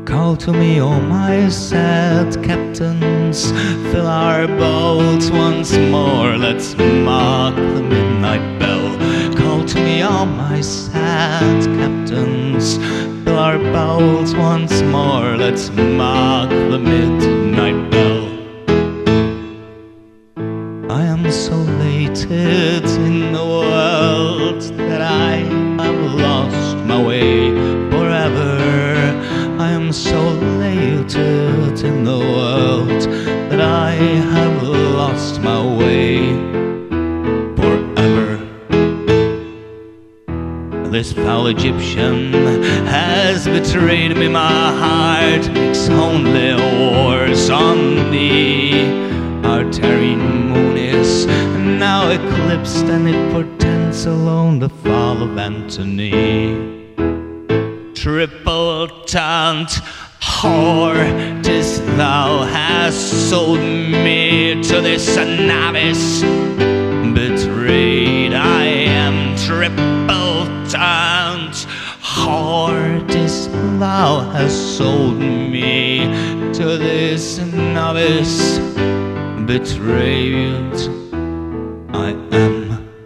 Call to me, oh my sad captains, fill our boats once more, let's mark the midnight bell. Call to me, oh my sad captains, fill our boats once more, let's mark the midnight bell. I am so elated in the world that I have lost my way forever. I am so elated in the world that I have lost my way forever. This foul Egyptian has betrayed me, my heart makes only wars on thee. Our Tarine moon is now eclipsed, and it portends alone the fall of Antony. Triple-tongued whore, 'tis thou hast sold me to this novice. Betrayed I am, triple-tongued whore, 'tis thou hast sold me to this novice. Betrayed I am.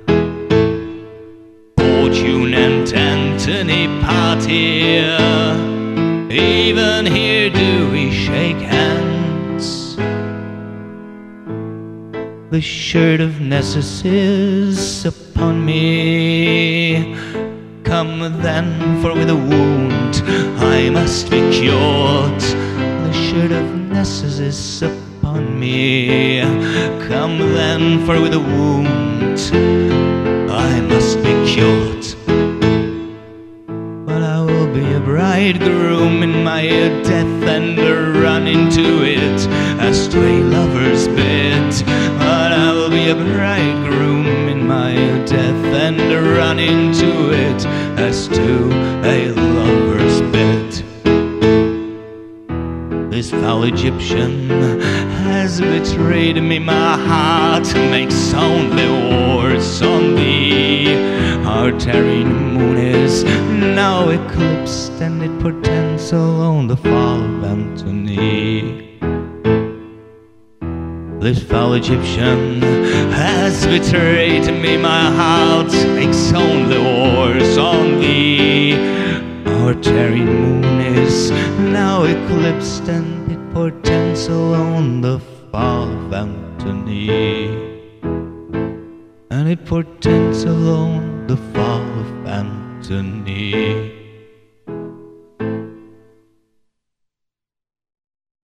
Fortune and Antony part here, even here do we shake hands. The shirt of Nessus is upon me. Come then, for with a wound I must be cured. The shirt of Nessus is upon me. Come then, for with a wound I must be cured. But I will be a bridegroom in my death, and run into it as to a lover's bed. But I will be a bridegroom in my death, and run into it as to a lover's bed. This foul Egyptian has betrayed me, my heart makes only wars on thee. Our Tarine moon is now eclipsed, and it portends alone the fall of Antony. This foul Egyptian has betrayed me, my heart makes only wars on thee. Our Tarine moon is now eclipsed, and it portends alone the fall of Antony. And it portends alone the fall of Antony.